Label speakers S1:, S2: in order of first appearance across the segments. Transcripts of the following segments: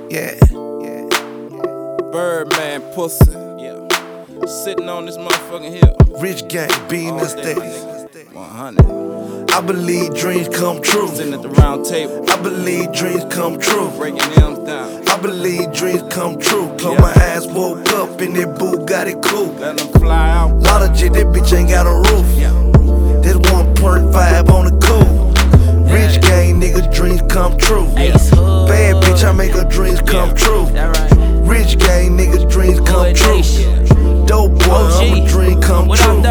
S1: Yeah.
S2: Birdman pussy. Yeah. Sitting on this motherfucking hill.
S1: Rich gang, being
S2: All
S1: this
S2: day,
S1: day.
S2: nigga. 100.
S1: I believe dreams come true.
S2: Sitting at the round table.
S1: I believe dreams come true.
S2: Breaking them down.
S1: I believe dreams come true. Close my eyes, woke up in that Bugatti coupe.
S2: Let them fly out.
S1: Lot of shit, that bitch ain't got a roof.
S2: Yeah.
S1: This 1.5 on the cool. Rich gang, nigga, dreams come true. Bad bitch, I make her dreams come true. Rich gang, niggas, dreams come true. Dope boy, I'm a dream come true.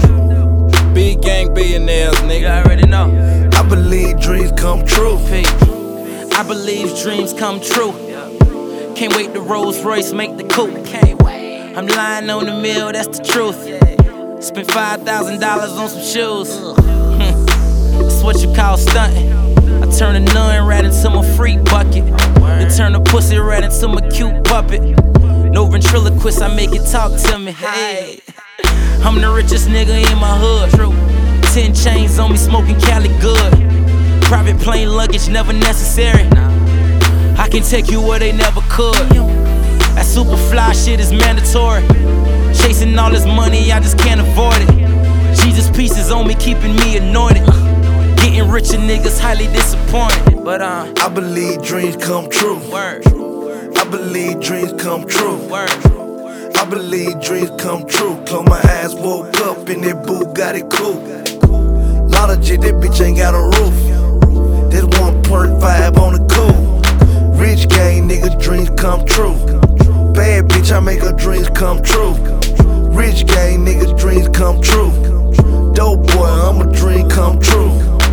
S2: Big gang billionaires, nigga.
S3: You already know.
S1: I believe dreams come true.
S3: I believe dreams come true. Can't wait the Rolls Royce make the coupe. I'm lying on the mill, that's the truth. Spent $5,000 on some shoes. That's what you call stunting. I turn a nun right into my free bucket. Then turn a pussy right into my cute puppet. No ventriloquist, I make it talk to me. Hey, I'm the richest nigga in my hood. 10 chains on me, smoking Cali good. Private plane luggage never necessary. I can take you where they never could. That super fly shit is mandatory. Chasing all this money, I just can't avoid it. Jesus pieces on me, keeping me anointed. Getting richer niggas highly disappointed. But
S1: I believe dreams come true.
S3: Word.
S1: I believe dreams come true.
S3: Word.
S1: I believe dreams come true. Close my eyes, woke up in that Bugatti coupe. Lot of shit, that bitch ain't got a roof. This 1.5 on the cool. Rich gang, nigga, dreams come true. Bad bitch, I make her dreams come true. Rich gang, niggas, dreams come true. Dope boy, I'm a dream come true.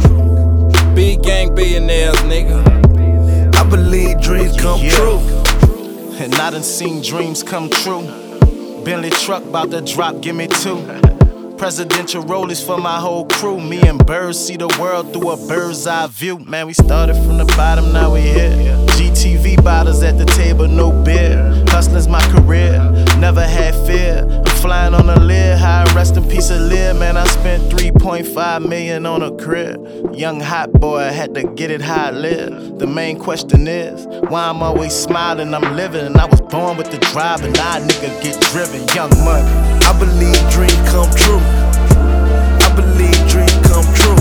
S2: Big gang billionaires, nigga.
S1: I believe dreams come true.
S4: And I done seen dreams come true. Bentley truck bout to drop, give me two. Presidential rollies for my whole crew. Me and Birds see the world through a bird's eye view. Man, we started from the bottom, now we here. GTV bottles at the table, no beer. Hustling's my career, never had fear. I'm flying on a lid, high rest in peace of lid. Man, I spent 3.5 million on a crib. Young hot boy, I had to get it how I live. The main question is, why I'm always smiling, I'm living. And I was born with the drive, and now a nigga get driven. Young money.
S1: I believe dreams come true. I believe dreams come true.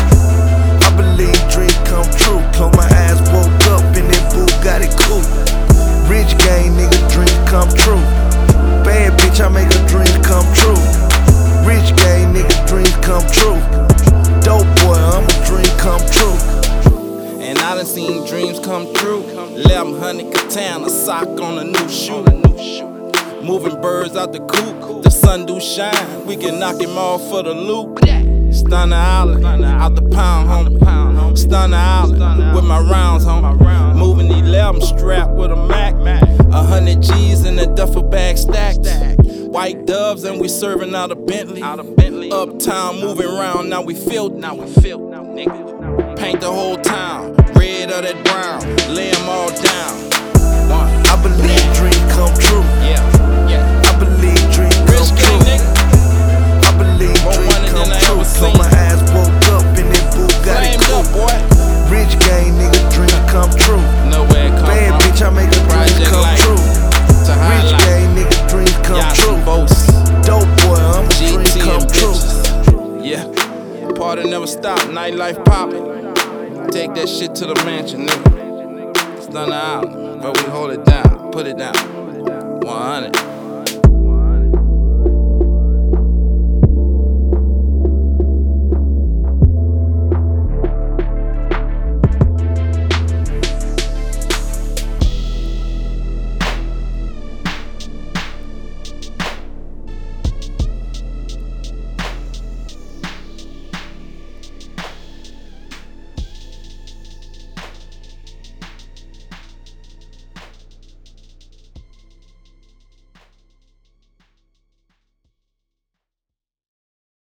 S1: I believe dreams come true. Close my eyes, woke up in that Bugatti coupe. Rich gang, nigga, dreams come true. Bad bitch, I make her dreams come true. Rich gang, nigga, dreams come true. Dope boy, I'm a dream come true.
S2: And I done seen dreams come true. 1100 katana, sock on a new shoe. Moving birds out the coop, the sun do shine. We can knock him off for the loop. Stunner Island, out the pound, homie. Stunner Island, with my rounds, homie. Moving 11 strapped with a Mac. 100 G's in a duffel bag stacked. White doves and we serving out of Bentley. Uptown moving around, now we filled. Nigga. Paint the whole town, red or that brown. Lay them all down.
S1: I believe dreams come true. I believe dreams come true. I believe dreams come true. Close my eyes, woke up in that Bugatti coupe. Rich gang, nigga, dreams come true. Bad bitch, I make her dreams come true. Rich gang, nigga, dreams come true. Dope boy, I'm a dream come true.
S2: Yeah, party never stop, nightlife poppin'. Take that shit to the mansion, nigga. Stunner Island, but we hold it down, put it down. 100.